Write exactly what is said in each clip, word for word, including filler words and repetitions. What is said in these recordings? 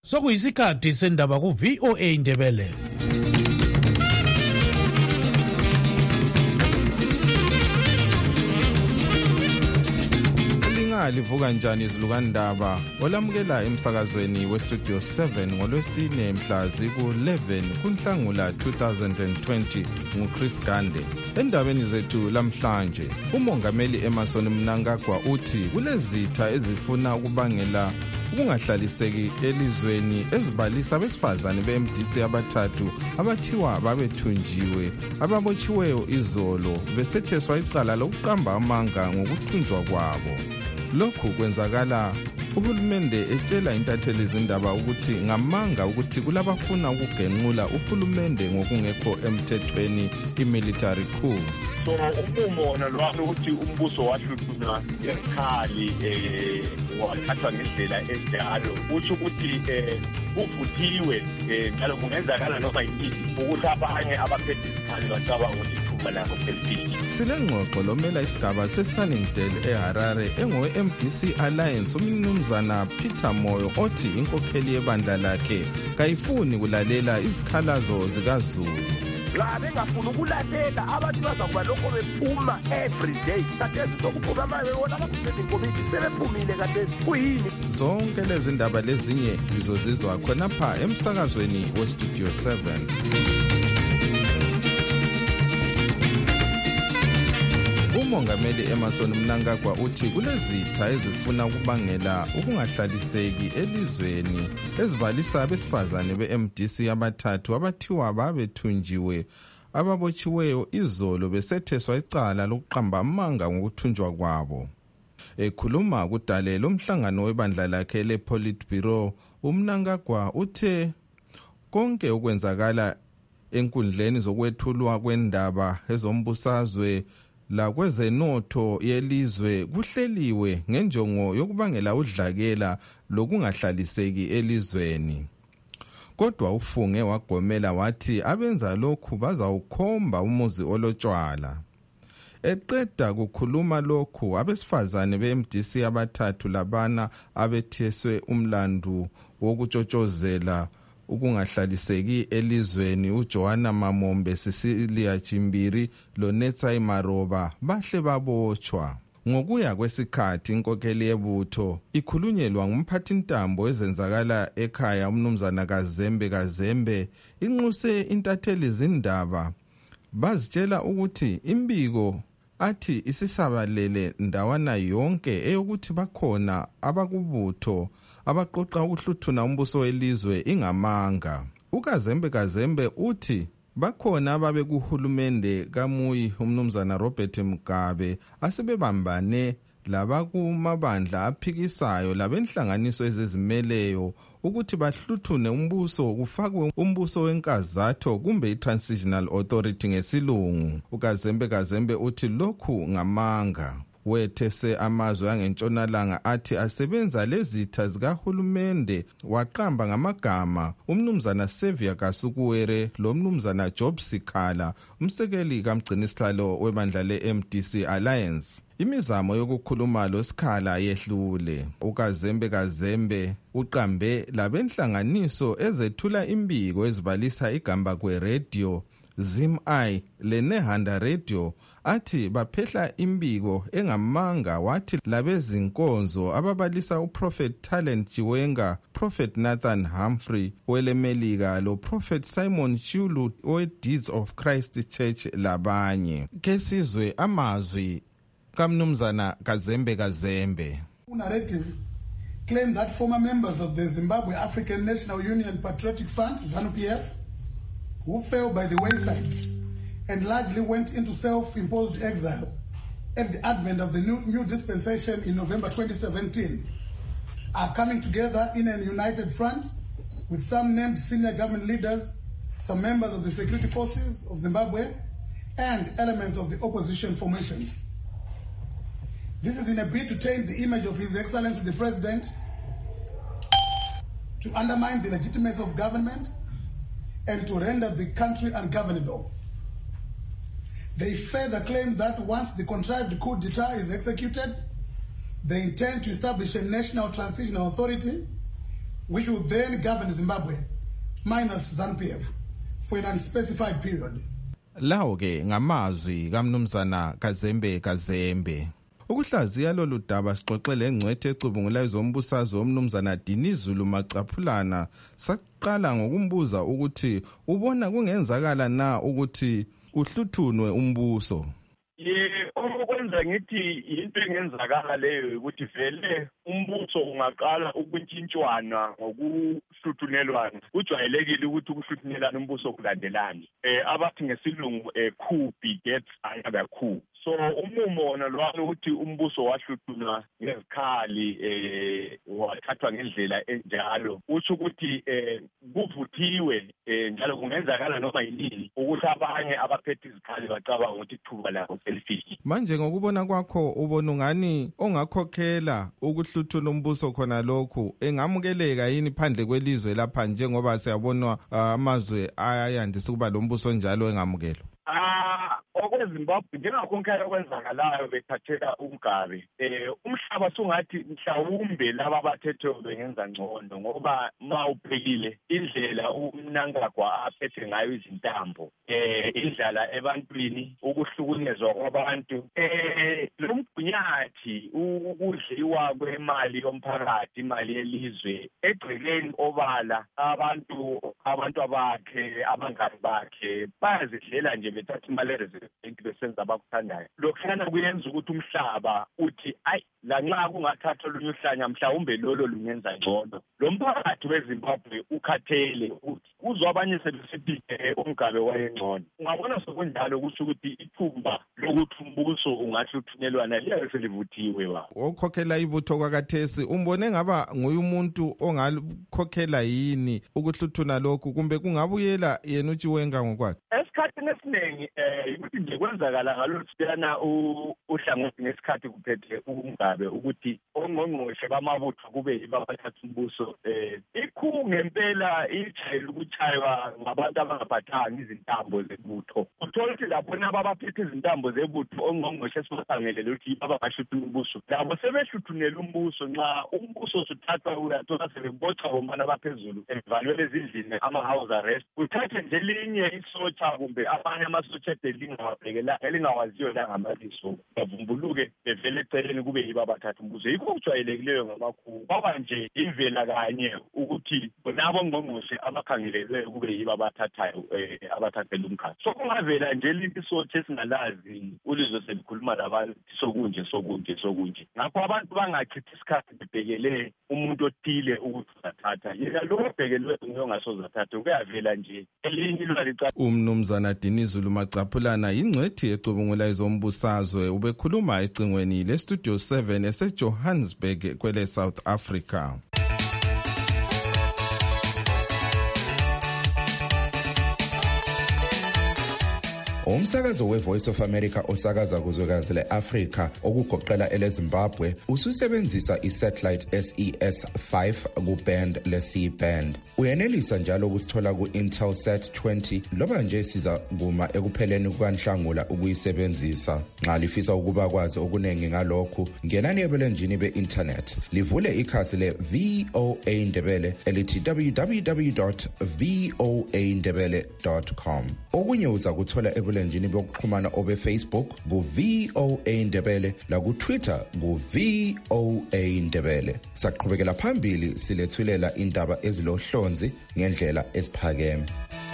Sokuyisikhathi sendaba ku V O A Indebele. Livuka njani izilukandaba olamukela emsakazweni we Studio seven ngolwesine mhla ziku eleven kuNhlangula two thousand twenty nguChris Gande. Endabeni zethu lamhlanje umongameli Emmerson Mnangagwa uthi kulezitha ezifuna ukubangela ukungahlaliseki elizweni ezibalisa abesifazane be-M D C abathathu abathiwa babethunjiwe ababotshiweyo izolo besetheswa icala lokuqamba amanga ngokuthunjwa kwabo. Lokhu kwenzakala uhulumende etshela intatheli izindaba ukuthi ngamanga ukuthi kulabafuna ukugenqula uhulumende ngokungekho emthethweni imilitary coup. So umbono lwami ukuthi umbuso wahluthuna esikhali eh wathatha ngendlela enjalo usho ukuthi eh uvuthiwe njalo kungenzakala noma yini ukuthi abanye abaphethe isikhali bacabanga ukuthi ithuba lakho selifile. Silengxoxo lomela isigaba seSunningdale eHarare engowe-M D C Alliance umnumzana Peter Moyo othi inkokheli yebandla lakhe kayifuni kulalela izikhalazo zikaZulu. La bengafuna ukulalela abantu bazakuba lokho bephuma every day kathesi sokuphuma manje wona abakusezinkomiti sebephumile kathesi kuyini. Zonke lezi ndaba lezinye lizozizwa khonapha emsakazweni we Studio seven. Umongameli Emmerson Mnangagwa uthi kulezitha ezifuna ukubangela ukungahlaliseki elizweni ezibalisa abesifazane be-M D C abathathu abathiwa babethunjiwe ababotshiweyo izolo besetheswa icala lokuqamba amanga ngokuthunjwa kwabo. Ekhuluma kudale lomhlangano webandla lakhe le-Politburo, uMnangagwa uthe konke okwenzakala enkundleni zokwethulwa kwendaba ezombusazwe la kwezenotho yelizwe kuhleliwe ngenjongo yokubangela udlakela lokungahlaliseki elizweni. Kodwa ufunge wagomela wathi abenza lokhu bazawukhomba umuzi olotshwala. Eqeda kukhuluma lokhu abesifazane be-M D C abathathu labana abetheswe umlandu wokutshotshozela ukungahlaliseki elizweni uJoanna Mamombe, Cecilia Chimbiri loNetsai Maroba bahle babotshwa. Ngokuya kwesikhathi inkokheli yebutho ikhulunyelwa ngumphathintambo ezenzakala ekhaya umnumzana Kazembe Kazembe inxuse intatheli izindaba bazitshela ukuthi imbiko athi isisabalele ndawana yonke eyokuthi bakhona abakubutho abaqoqa ukuhluthuna umbuso welizwe ingamanga. uKazembe Kazembe uthi bakhona ababe kuhulumende kaMuyi umnumzana Robert Mugabe asebebambane labakumabandla aphikisayo labenhlanganiso ezizimeleyo ukuthi bahluthune umbuso kufakwe umbuso wenkazatho kumbe i-transitional authority ngesilungu. uKazembe Kazembe uthi lokhu ngamanga. Wethese amazwe angentshonalanga athi asebenza lezitha zikahulumende waqamba ngamagama umnumzana Xavier Kasukuwere lo mnumzana Job Sikhala umsekeli kamgcinisihlalo webandla le-M D C Alliance. Imizamo yokukhuluma lo Sikhala yehlule. uKazembe Kazembe uqambe labenhlanganiso ezethula imbiko ezibalisa igamba kwe radio Zim-I leNehanda Radio athi baphehla imbiko engamanga wathi labezinkonzo ababalisa uProphet Talent Chiwenga, Prophet Nathan Humphrey welemelika lo Prophet Simon Chulu we Deeds of Christ Church labanye. Kesizwe amazwi kamnumzana Kazembe Kazembe. Narrative claim that former members of the Zimbabwe African National Union Patriotic Front ZANU P F who fell by the wayside and largely went into self-imposed exile at the advent of the new, new dispensation in November twenty seventeen, are coming together in a united front with some named senior government leaders, some members of the security forces of Zimbabwe, and elements of the opposition formations. This is in a bid to taint the image of His Excellency the President, to undermine the legitimacy of government, and to render the country ungovernable. They further claim that once the contrived coup d'etat is executed, they intend to establish a national transitional authority which will then govern Zimbabwe minus ZANU P F for an unspecified period. Lawo ke ngamazwi kaMnumzana Kazembe Kazembe. Ukuhlaziya lolu daba sixoxele engcwethe ecubungulayo zombusazwe oMnumzana Dinizulu Macaphulana saqala ngokumbuza ukuthi ubona kungenzakala na ukuthi uhluthunwe umbuso. Ye okwenza ngithi into engenzakala leyo ukuthi vele umbuso ungaqala ukuntshintshwana ngokuhluthunelwana. Kujwayelekile ukuthi ukuhluthunelana umbuso kulandelana. Eh abathi ngesilungu eh coup begets another coup. So umumo wona lwalo ukuthi umbuso wahluthunwa ngezikhali eh wathathwa ngendlela enjalo. Usho ukuthi eh kuvuthiwe eh njalo kungenzakala noma yini ukuthi abanye abaphethe izikhali bacabanga ukuthi ithuba labo selifiki. Manje ngokubona kwakho ubona ungani ongakhokhela ukuhluthuna umbuso khona lokhu engamukeleka yini phandle kwelizwe lapha njengoba siyabona amazwe ayandisa ukuba lo mbuso njalo engamukelwa? Ah okweZimbabwe njengakhonkela okwenzakalayo bethathela uMgabe eh umhlaba sungathi mhlawumbe laba bathethe bengenza ngcono ngoba mawuphekile indlela umnankagwa aphethe ngayo izintambo eh indlala ebantwini ukuhlukunyezwa kwabantu eh lo mgunyathi ukudliwa kwemali yomphakathi imali yelizwe egcekeni obala abantu abantu abakhe abangani bakhe bayazidlela nje bethatha imali besenza abakuthandayo. Lokhana kuyenza ukuthi umhlaba uthi ayi la nxa kungathathwa lunye uhlanya mhlawumbe lolo lungenza ngcono. Lo mphakathi weZimbabwe ukhathele ukuthi uzwa abanye sebesithi uMgabe wayengcono. Ungabona sokunjalo kusho ukuthi ithumba lokuthi umbuso ungahluthunyelwana liyabe selivuthiwe ba. Okhokhela ibutho kwakathesi umbone ngaba nguye umuntu ongakhokhela yini ukuhluthuna lokhu kumbe kungabuyela yena uTshiwenga ngokwakhe? Esikhathini esiningi eh ukuthi nje kwenzakala ngaloluhlana uhlangothi ngesikhathi kuphethe uMgabe ukuthi ongqongqoshe bamabutho kube yibabathatha umbuso eh ikhu ngempela ijayele ukuchaywa ngabantu abangaphathanga izintambo zebutho. Uthola ukuthi lapho nabaphethe izintambo zebutho ongqongqoshe esibasangelele ukuthi baba bashuthuna umbuso labo sebehluthunela umbuso nxa umbuso usuthathwa uyathola sebebocha bomana baphezulu evalwele ezindlini ama-house arrest uthathe nje linye isotsha kumbe abanye amasotsha elingawabhekela elingawaziyo la ngamaliso bavumbuluke bevele eceleni kube yibo abathatha umbuso. Yikho kujwayelekileyo ngamakhulu baba nje imvela kanye ukuthi bonabo ngqongqoshe abakhangelelwe kube yibo abathathayo abathathela umkhathi. So kungavela nje linto isotsha esingalazi ulizwe selikhuluma labantu sokunje sokunje sokunje. Ngakho abantu bangachithi isikhathi bebhekele umuntu othile ukuthi uzathatha yena lo obhekelwe uyongasozathatha kuyavela nje elinye ilwalicala. UMnumzana Dinizulu Macaphulana ingcwethi ecubungulayo zombusazwe ubekhuluma ecingweni leStudio seven eseJohannesburg kwele South Africa. Umsakazo weVoice of America osakaza kuzwekazi leAfrika okugoqela eleZimbabwe ususebenzisa isatellite S E S five kuband le-C band. Uyenelisa njalo ukusithola ku-Intelsat twenty loba nje siza kuma ekupheleni kukaNhlangula ukuyisebenzisa. Nxa lifisa ukuba kwazi okunengi ngalokhu ngenani ebulenjini be-internet livule ikhasi le-V O A Ndebele elithi w w w dot v o a ndebele dot com. Okunye uza kuthola ebulenjini bokuxhumana obe Facebook ku V O A Ndebele la ku Twitter ku V O A Ndebele. Saqhubekela phambili silethulela indaba ezilohlonzi ngendlela esiphakeme.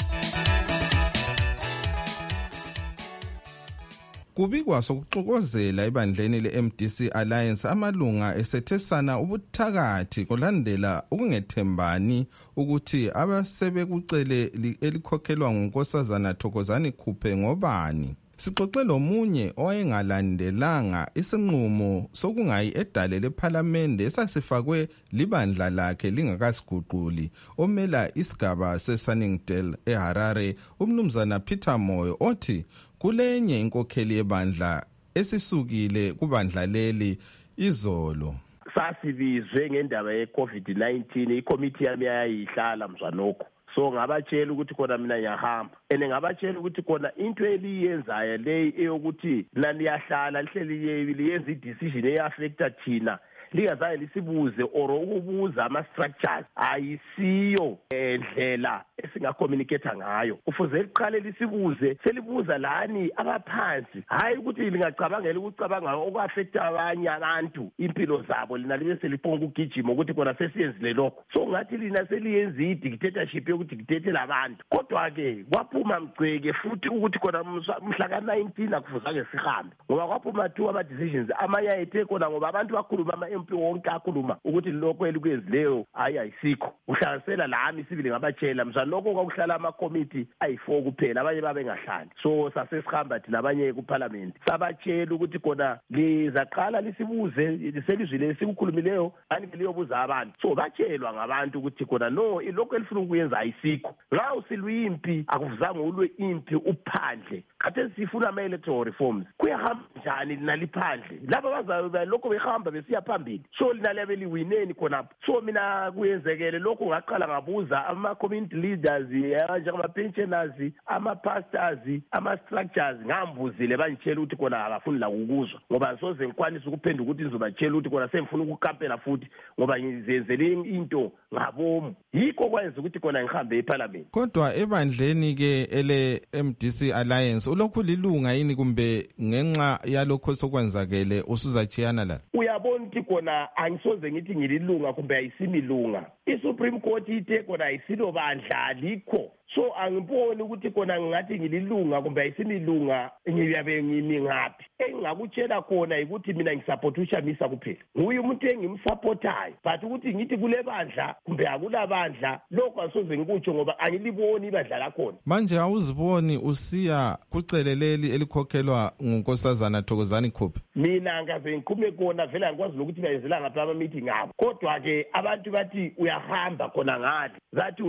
Kubikwa sokuxokozela ibandleni le-M D C Alliance amalunga esethesana ubuthakathi kulandela ukungethembani ukuthi abasebekucele elikhokhelwa nguNkosazana Thokozani Khuphe ngobani. Sixoxe lomunye owayengalandelanga isinqumo sokungayi edale lePhalamende esasifakwe libandla lakhe lingakasiguquli omela isigaba seSunningdale eHarare uMnumzana Peter Moyo othi kulenye inkokheli yebandla esisukile kubandla leli izolo. Sasibizwe ngendaba ye-COVID nineteen ikomiti yami yayihlala mzwanokho. So ngabatshela ukuthi khona mina ngiyahamba ene ngabatshela ukuthi khona into eliyenzayo le eyokuthi nani yahlala lihleli liyenza idecision eyaffecta thina lingazange lisibuze or ukubuza ama-structures ayisiyo ndlela esingacommunicate ngayo. Kufuze liqale lisibuze selibuza lani abaphansi, hayi ukuthi lingacabangela ukucabanga oku-affecta abanye abantu impilo zabo lina libe seliphonga ukugijima ukuthi kona sesiyenzile lokho. So ngathi lina seliyenza i-dictatorship yokudictatela abantu. Kodwa-ke kwaphuma Mgceke futhi ukuthi kona mhla ka-nineteen akufuzange sihambe ngoba kwaphuma two ama-decisions amanye ayethe kona ngoba abantu bakhuluma ama-M P wonke akhuluma ukuthi lokho elikwenzileyo hayi ayisikho. Uhlanganisela lami sibili ngabatshela mzwa lokho kwakuhlala ama-committee ayi-four kuphela abanye babengahlali. So sasesihamba thina abanye kuparliament sabatshela ukuthi kona lizaqala lisibuze selizwile sikukhulumileyo anike liyobuza abantu. So batshelwa ngabantu ukuthi kona no lokho elifuna ukuyenza ayisikho. Nxa usilwimpi akufuzange ulwe impi uphandle. Khathesi sifuna ama-electoral reforms. Kuyahamba njani lina liphandle? Laba bazabe lokho behamba besiya phambili. So lina liyabe liwineni khonapho. So mina kuyenzekele lokho ngaqala ngabuza ama-community leaders njengama-pensioners, ama-pastors, ama-structures ngambuzile bangitshela ukuthi kona abafuni la ukuzwa ngoba soze ngikwanise ukuphenduka ukuthi ngizobatshela ukuthi kona sengifuna ukukampela futhi ngoba ngizenzele into ngabomu. Yikho kwenza ukuthi kona ngihambe eParliament. Kodwa ebandleni ke ele M D C Alliance ulokhu lilunga yini kumbe ngenxa yalokho sokwenzakele usuzachiyana la? Uyabona ukuthi kona angisoze ngithi ngililunga kumbe ayisimilunga. I-Supreme Court ithe kona ayisilo bandla alikho. So angiboni ukuthi kona ngathi ngililunga kumbe ayisimilunga ngiyabe ngimi ngaphi. Engingakutshela khona ukuthi mina ngisupport uShamisa kuphela. Nguye umuntu engimsupportayo. But ukuthi ngithi kule bandla kumbe akula bandla lokho asoze ngikutsho ngoba angiliboni ibandla lakhona. Manje awuziboni usiya kuceleleli elikhokhelwa ngunkosazana Thokozani Khuphi? Mina ngaze ngikhume kona vele angikwazi lokuthi bayenzela ngapha ama meeting abo. Kodwa ke abantu bathi uyahamba khona ngathi. Zathi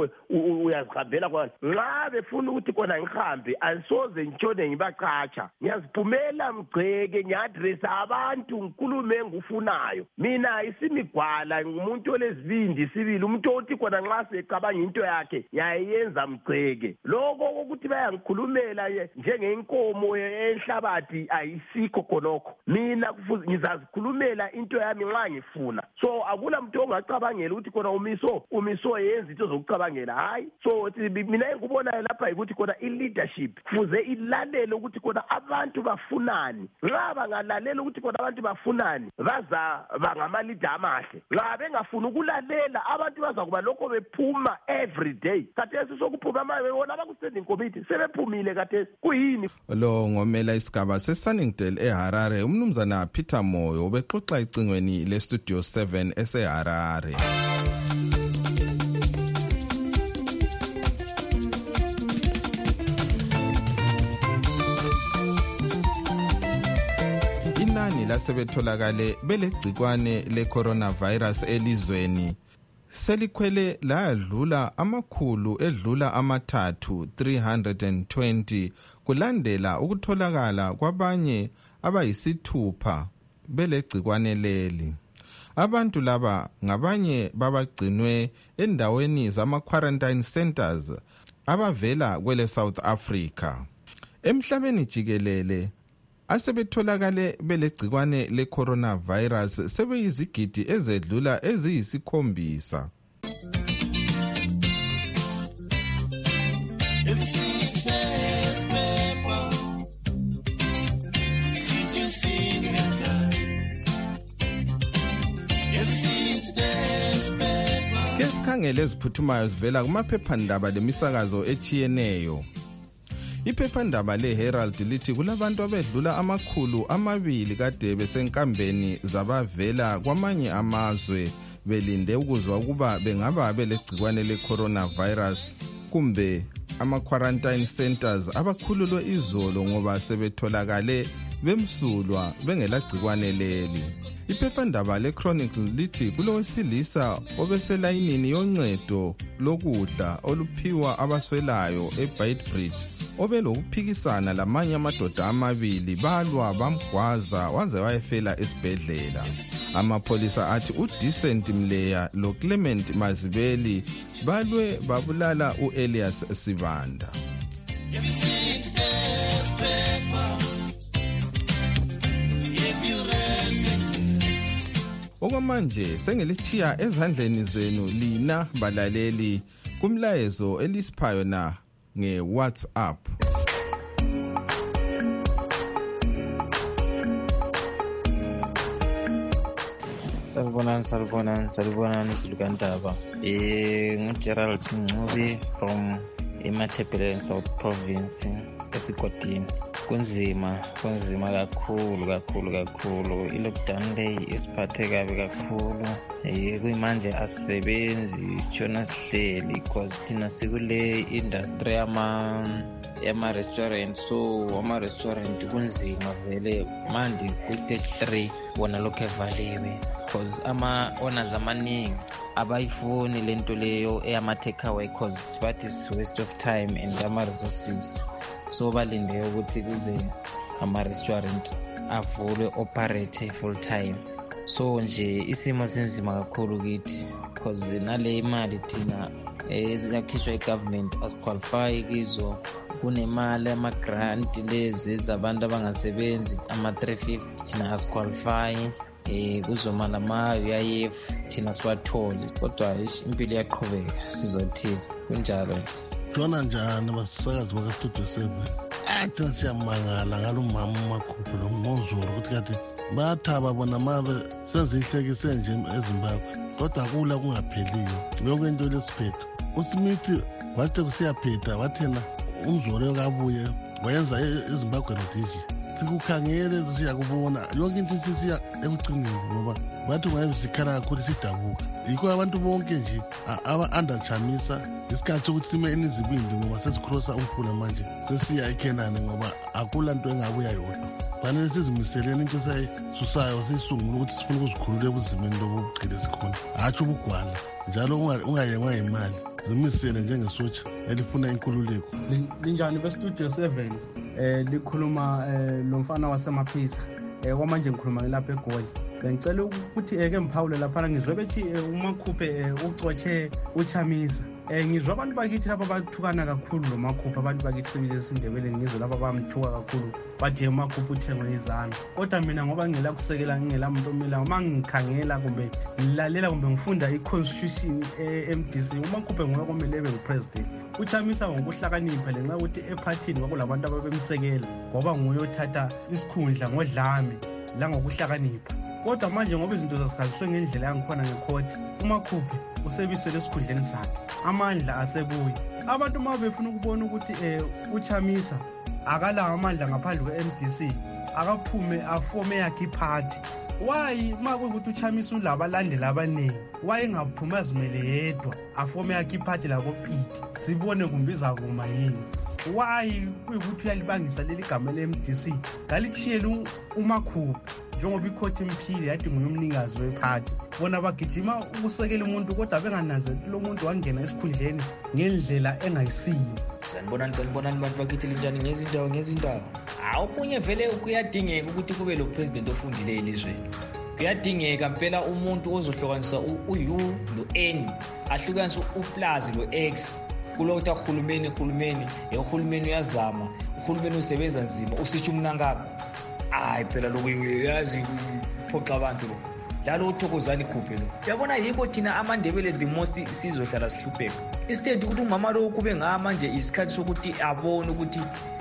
uyazihamba vela kwa nxa befuna ukuthi kona ngihambe angisoze ngitshone ngibacatsha. Ngiyaziphumela Mgceke ngiadressa abantu ngikhulume ngufunayo. Mina isimigwala ngumuntu olezibindi sibili umuntu othi kona nxa secabanga into yakhe yayenza Mgceke. Lokho ukuthi bayangikhulumela njengenkomo enhlabathi ayisikho khonokho. Mina kufuze ngizazikhulumela into yami nxa ngifuna. So akula muntu ongacabangela ukuthi kona umiso umiso yenza into zokucabangela hayi. So mina engikubonayo lapha ukuthi kona i-leadership kufuze ilalele ukuthi kona abantu bafunani. Nxa bangalalela ukuthi kona abantu bafunani baza bangama-leader amahle. Nxa bengafuni ukulalela abantu baza kuba lokho bephuma every day. Khathesi sokuphuma manje bona abaku-standing committee sebephumile khathesi kuyini? Lo ngomela isigaba se-Sunningdale eHarare umnumzana Peter Moyo ubexoxa icingweni le-Studio seven eseHarare. Inani lasebetholakale belegcikwane le-coronavirus elizweni selikhwele layadlula amakhulu edlula amathathu three hundred twenty kulandela ukutholakala kwabanye abayisithupha belegcikwane leli. Abantu laba ngabanye babagcinwe endaweni zama-quarantine centers abavela kwele South Africa. Emhlabeni jikelele asebetholakale belegcikwane le-coronavirus sebeyizigidi ezedlula eziyisikhombisa. Kesikhangele eziphuthumayo zivela kumaphephandaba lemisakazo echiyeneyo. Iphephandaba le-Herald lithi kulabantu abedlula amakhulu amabili kade besenkambeni zabavela kwamanye amazwe belinde ukuzwa ukuba bengaba belegcikwane le-coronavirus kumbe ama-quarantine centers abakhululwe izolo ngoba sebetholakale bemsulwa bengelagcikwane leli. Iphephandaba le-Chronicle lithi kulowesilisa obeselayinini yoncedo lokudla oluphiwa abaswelayo eBeitbridge obelokuphikisana lamanye amadoda amabili balwa bamgwaza waze wayefela esibhedlela. Amapholisa athi uDecent Mleya loClement Mazibeli balwe babulala uElias Sibanda. Okwamanje sengelithiya ezandleni zenu lina balaleli kumlayezo elisiphayo na nge-WhatsApp. Salubonani, salubonani, salubonani Zilugandaba. Eh, ngu-Gerald Ncube from eMathebeleni South Province esigodini. Kunzima, kunzima kakhulu, kakhulu, kakhulu. I-lockdown leyi isiphathe kabi kakhulu. Eh, kuyimanje asisebenzi, sitshona sihleli because thina sikule industry yama yama-restaurant. So ama-restaurant kunzima vele. Manje ku-stage three wona lokhu evaliwe. Because ama-owners amaningi abayifuni lento leyo eyama-takeaway because that is waste of time and ama-resources. So balinde ukuthi kuze ama-restaurant avulwe operate full time. So nje isimo sinzima kakhulu kithi because nale imali thina eziyakhishwa i-government asiqualify kizo. Kunemali ama-grant lezi zabantu abangasebenzi ama-three fifty thina asiqualify. Eh kuzoma nama-U I F thina siwatholi kodwa impilo iyaqhubeka sizothini kunjalo. Khona njani basisakazi baka-Studio seven? Ah thina siyamangala ngalo mama uMakhuphe lo Monzulu ukuthi kade bayathaba bona mabe sezihlekise nje eZimbabwe kodwa kula kungapheliyo. Yonke into lesiphetho uSmith wathi kusiyaphetha wathena umzolo kabuye wayenza eZimbabwe rodiji. Sikukhangele siyakubona yonke into sisiya ekucineni ngoba bathi wayesikhala kakhulu sidabuka. Yikho abantu bonke nje aba-underchamisa isikhathi sokuthi sime enizibindi ngoba sesikrosa umfula manje sesiya eKenani ngoba akula nto engabuya yodwa. Fanele sizimiseleni into sayisusayo siyisungula ukuthi sifuna ukuzikhulula ebuzimeni lobugcile sikhona. Hatsho ubugwala njalo ungayengwa imali. Zimisele njengesotsha elifuna inkululeko. Linjani be-Studio seven eh likhuluma lo mfana wasemaphisa eh kwamanje ngikhuluma lapha eGoli. Bengicela ukuthi eke mphawule lapha ngizwe bethi uMakhuphe ucotshe uChamisa. Eh ngizwe abantu bakithi lapha bathukana kakhulu lo Makhuphe, abantu bakithi sibile sindebele ngizwe lapha bamthuka kakhulu bathi uMakhuphe uthengwe izana. Kodwa mina ngoba ngela kusekela ngingela muntu omila uma ngikhangela kumbe ngilalela kumbe ngifunda i-constitution e-M D C uMakhuphe ngoba kumele ebe upresident. uChamisa ngokuhlakanipha lenxa ukuthi ephathini kwakulabantu ababemsekela ngoba nguye othatha isikhundla ngodlame la ngokuhlakanipha. Kodwa manje ngoba izinto zasikhathisiwe ngendlela yangikhona ngekhoti uMakhuphe usebiswe lesikhundleni sakhe, amandla asebuye. Abantu uma befuna ukubona ukuthi eh uChamisa akala amandla ngaphandle kwe-M D C akaphume afome yakhe iphathi. Why uma kuyukuthi uChamisa ulabalandela abaningi wayengaphuma azimele yedwa afome yakhe iphathi la koPete sibone kumbiza kuma yini? Why kuyukuthi uyalibangisa leli gama le-M D C ngalichiyela uMakhuphe njengoba ikhoti imphile yathi nguye umnikazi wephathi. Bona bagijima ukusekela umuntu kodwa bengananzeli lo muntu wangena esikhundleni ngendlela engayisiyo. Sanibonani, sanibonani bantu bakithi linjani ngezindawo ngezindawo. Awukunye vele kuyadingeka ukuthi kube lo president ofundileyo elizweni. Kuyadingeka impela umuntu ozohlukanisa u-U no-N, ahlukanisa u-plus lo-X. Kulokho uhulumeni uhulumeni ehulumeni uyazama, uhulumeni usebenza nzima, usitsho umnankakho. Hayi phela lokho uyazi uphoxa abantu lo. Njalo uthokozani ikhuphe lo. Uyabona yikho thina amandebele the most sizohlala sihlupheka. Instead ukuthi umama lo kube ngama nje isikhathi sokuthi abone ukuthi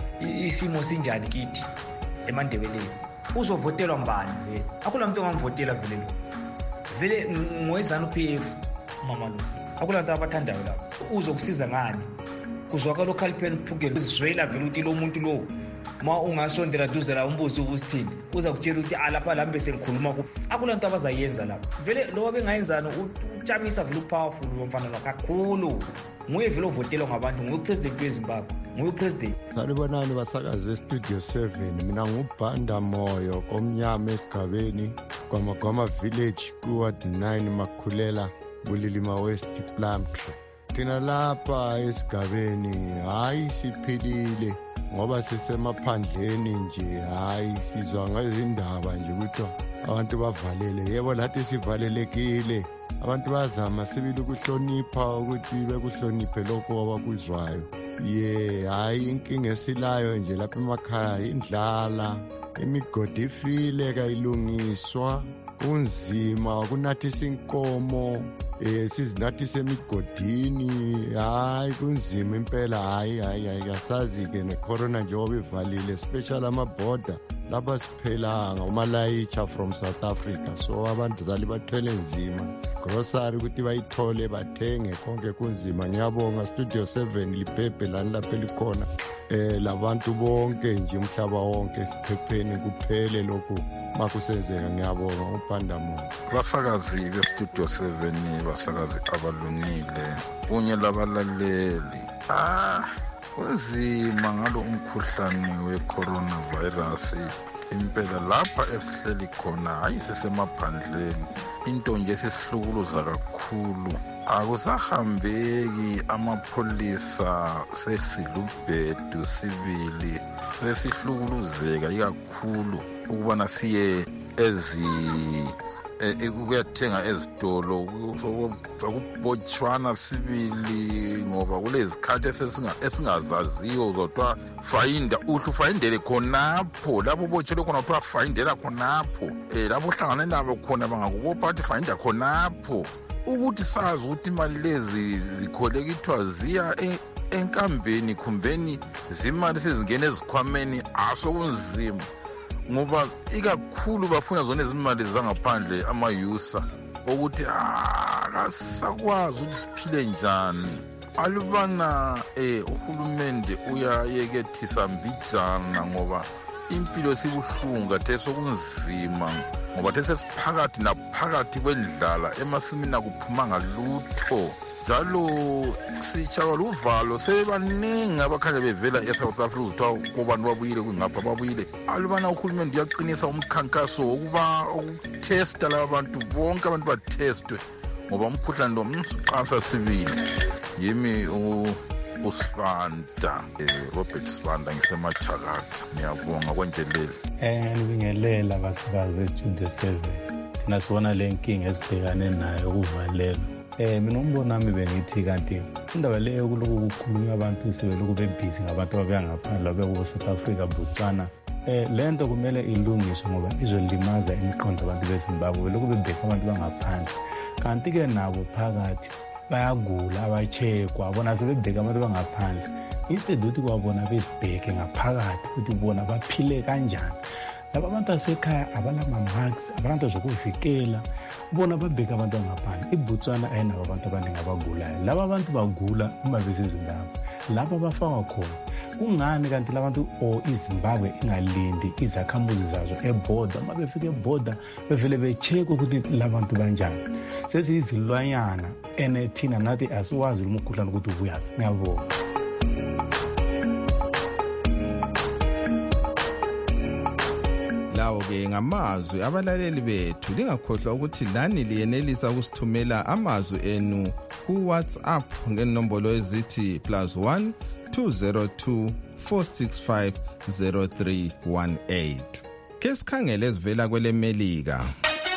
isimo sinjani kithi emandebeleni. Uzovotelwa ngubani vele? Akula muntu ongamvotela vele lo. Vele ngoyizana uP F mama lo. Akula abantu abathandayo lapho. Uzokusiza ngani? Kuzwakala local pen phukela uzizwela vele ukuthi lo muntu lo ma ungasondela duze la umbuzo ubusithini uza kutshela ukuthi alapha lambe sengikhuluma ku akulanto abazayenza lapha vele lo bengayenzana uChamisa vele upowerful umfana lo kakhulu nguye vele ovotelwa ngabantu nguye president weZimbabwe nguye president. Salibonani basakazi weStudio seven, mina ngubhanda moyo komnyama esigabeni kwaMagwama village kuward nine Makhulela Bulilima West Plumtree. Thina lapha esigabeni hayi siphilile ngoba sisemaphandleni nje, hayi sizwa ngezindaba nje ukuthi abantu bavalele. Yebo lathi sivalelekile, abantu bazama sibili ukuhlonipha ukuthi bekuhloniphe lokho abakuzwayo. Ye hayi inkinga esilayo nje lapha emakhaya indlala, imigodi ifile kayilungiswa, kunzima kunathisa inkomo eh sizinathisa emigodini hayi kunzima impela hayi hayi ayasazi ke necorona njengoba ivalile especially amaborder lapha siphelanga umalayicha from South Africa so abantu zali bathwele nzima grocery ukuthi bayithole bathenge konke kunzima ngiyabonga Studio seven libhebhe lani lapha likhona eh labantu bonke nje umhlaba wonke siphepheni kuphele lokho makusenzeka ngiyabonga uPandamo basakazi be Studio seven basakazi abalungile kunye labalaleli ah kunzima ngalo umkhuhlane we-coronavirus impela lapha esihleli khona hayi sisemaphandleni into nje sisihlukuluza kakhulu akusahambeki amapholisa sesilubhedu sibili sesihlukuluzeka ikakhulu ukubana siye ezi ukuyathenga ezitolo ukubotshwana sibili ngoba kulezikhathi esingazaziyo uzothiwa fayinda uhle ufayindele khonapho lapho ubotshelwe khona uthiwa fayindela khonapho um lapho uhlangane nabo khona bangakubopha bathi fayinda khonapho ukuthi sazi ukuthi imali lezi zikholekithwa ziya enkambeni khumbeni zimali sezingena ezikhwameni asokunzima ngoba ikakhulu bafuna zona izimali zangaphandle amayusa ukuthi akasakwazi ukuthi siphile njani alubana eh uhulumende uyayekethisa mbijana ngoba impilo sibuhlungu kathe sokunzima ngoba tese siphakathi naphakathi kwendlala emasimini akuphumanga lutho njalo sitshaka luvalo sebaningi abakhanya bevela eSouth Africa ukuthi kubantu babuyile kungapha babuyile alubana uhulumende uyaqinisa umkhankaso wokuba ukutesta laba bantu bonke abantu batestwe ngoba umkhuhlane lo mqasa sibili yimi uSibanda Robert Sibanda ngisemachakatha ngiyabonga kwenjelele eh ngibingelela abasakazi beStudio seven thina sibona le nkinga esibhekane nayo ukuvalelwa Eh mina umbono wami bengithi kanti indaba leyo kuloku kukhulunywa abantu sebeloku bebhizi ngabantu ababuya ngaphandle abekubo South Africa Botswana eh lento kumele ilungiswe ngoba izolimaza imiqondo abantu beZimbabwe loku bebheka abantu bangaphandle kanti ke nabo phakathi bayagula abachekwa bona sebebheka abantu bangaphandle instead ukuthi kwabona besibheke ngaphakathi ukuthi bona baphile kanjani laba abantu asekhaya abalama-marks abantu zokuvikela bona babheka abantu angaphandle iBotswana ayinabo abantu abaningi abagulayo laba abantu bagula uma beseZimbabwe lapho bafakwa khona kungani kanti labantu o iZimbabwe ingalindi izakhamuzi zazo eborder uma befika eborder bevele bechekwa ukuthi labantu banjani sesiyizilwanyana ene thina nathi asiwazi umkhuhlane ukuthi ubuyaphi ngiyabonga lawo-ke ngamazwi abalaleli bethu lingakhohlwa ukuthi lani liyenelisa ukusithumela amazwi enu ku-WhatsApp ngenombolo ezithi plus one two zero two four six five zero three one eight ke sikhangele ezivela kwele Melika.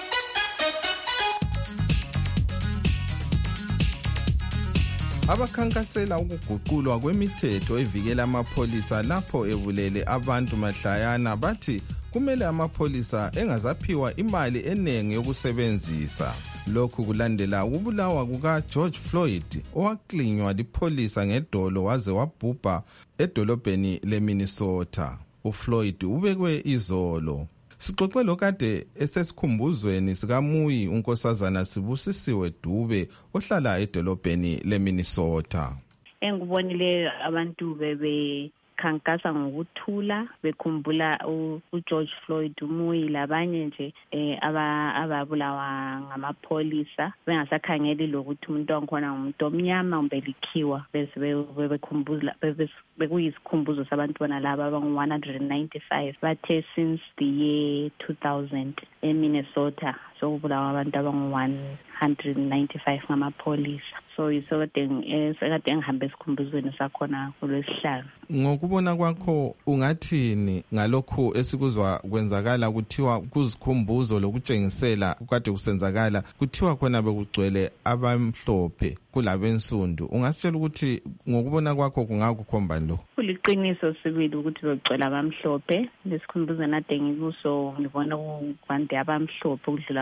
Abakhankasela ukuguqulwa kwemithetho evikela amapholisa lapho ebulele abantu mahlayana bathi kumele amapholisa engazaphiwa imali eningi yokusebenzisa. Lokhu kulandela ukubulawa kuka George Floyd owaklinywa lipholisa ngedolo waze wabhubha edolobheni leMinnesota. uFloyd ubekwe izolo. Sixoxe lokade esesikhumbuzweni sikaMuyi unkosazana Sibusisiwe Dube ohlala edolobheni leMinnesota. Engibonile abantu bebe khankasa ngokuthula bekhumbula uGeorge Floyd Muyi labanye nje aba ababulawa ngamapholisa bengasakhangeli lokuthi umuntu onkhona umuntu omnyama umbelikhiwa bese bebekhumbuza bekuyisikhumbuzo sabantu bona laba abangu one hundred ninety-five bathe since the year two thousand eMinnesota so kubulawa abantu abangu one hundred ninety-five ngamapholisa. So isokade esekade ngihambe esikhumbuzweni sakhona kulesihlanu. Ngokubona kwakho ungathini ngalokho esikuzwa kwenzakala kuthiwa kuzikhumbuzo lokutshengisela ukade kusenzakala kuthiwa khona bekugcwele abamhlophe kulabensundu ungasitshela ukuthi ngokubona kwakho kungakukhomba lo? Kuliqiniso sibili ukuthi bekugcwele abamhlophe lesikhumbuzo nade ngikuso ngibona kubantu abamhlophe ukudlula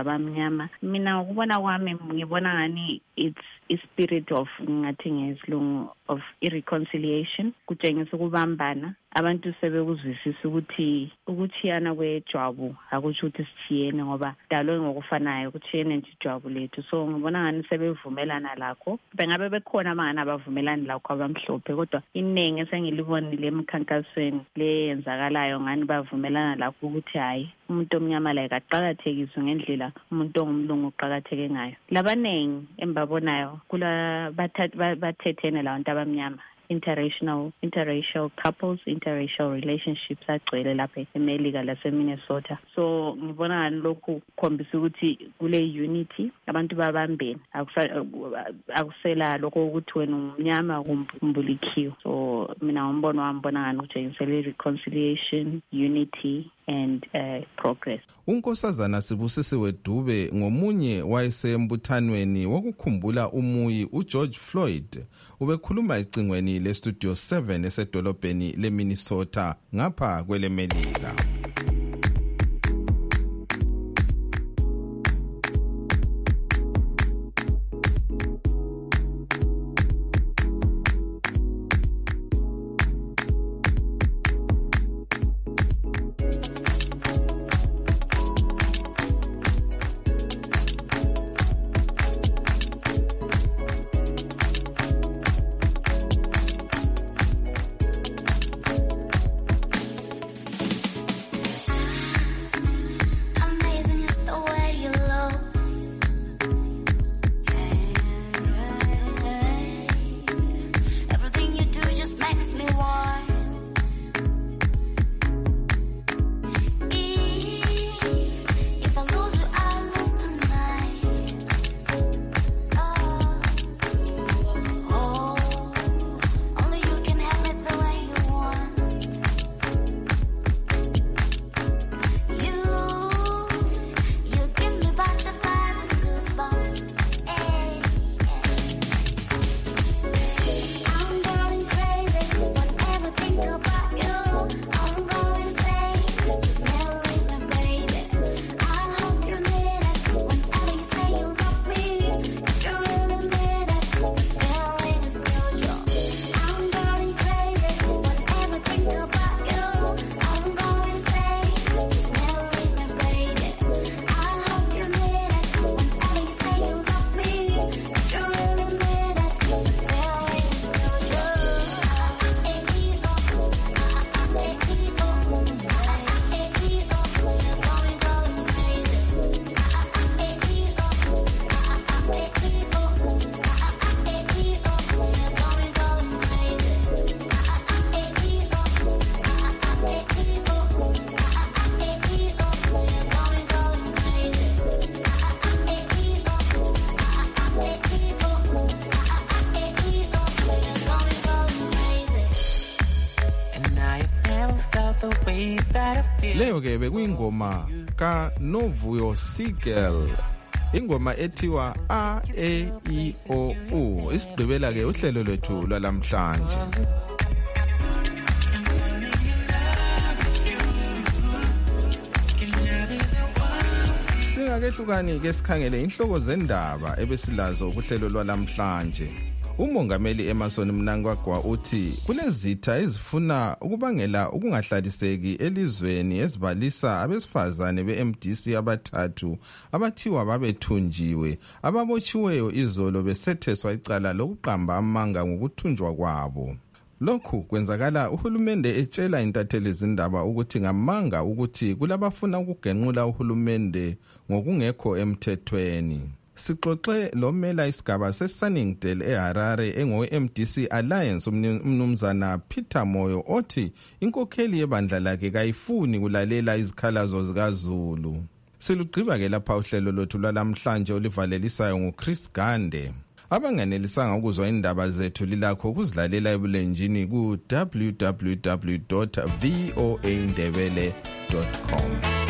abamnyama. Mina ukubona kwami ngibona ngani it's a spirit of ngathi ngesilungu of irreconciliation, kutshengisa ukubambana. Abantu sebekuzwisisa ukuthi ukuchiyana kwejwabu akusho ukuthi sithiyene ngoba dalwe ngokufanayo, kuchiyene nje ijwabu lethu. So ngibona ngani sebevumelana lakho. Bengabe bekhona abangani abavumelani lakho abamhlophe, kodwa iningi esengilibonile emkhankasweni leyenzakalayo ngani bavumelana lakho ukuthi hayi umuntu omnyama la aqhakathekiswe ngendlela umuntu ongumlungu uqhakatheke ngayo. Labanengi embabonayo kula bathethene labantu abamnyama, interracial interracial couples, interracial relationships agcwele lapha eMelika laseMinnesota. So ngibona ngani lokhu khombisa ukuthi kule unity abantu babambene, akusela lokho ukuthi wena umnyama kumbulikhiwe. So mina ngombono wami mbona ngani utshengisa reconciliation, unity and uh, progress. uNkosazana Sibusisiwe Dube ngomunye wayesembuthanweni wokukhumbula umuyi uGeorge Floyd ubekhuluma ecingweni leStudio seven esedolobheni leMinnesota ngapha kwelemelika. Leyo ke bekuyingoma ka Novuyo Seagull, ingoma ethiwa A E I O U. Isigqibela ke uhlelo lwethu lwalamhlanje. Singakehlukani ke sikhangele inhloko zendaba ebesilazo kuhlelo lwalamhlanje. Umongameli Emmerson Mnangagwa uthi kulezitha ezifuna ukubangela ukungahlaliseki elizweni ezibalisa abesifazane be-M D C abathathu abathiwa babethunjiwe ababotshiweyo izolo besetheswa icala lokuqamba amanga ngokuthunjwa kwabo. Lokhu kwenzakala uhulumende etshela intatheli zindaba ukuthi ngamanga ukuthi kulabafuna ukugenqula uhulumende ngokungekho emthethweni. Sixoxe lomela isigaba seSunningdale eHarare engowe-M D C Alliance umnumzana Peter Moyo othi inkokheli yebandla lakhe kayifuni kulalela izikhalazo zikaZulu. Silugqiba ke lapha uhlelo lwethu lwalamhlanje olivalelisayo nguChris Gande. Abanganelisanga ukuzwa indaba zethu lilakho ukuzilalela ebulenjini ku w w w dot voa ndebele dot com.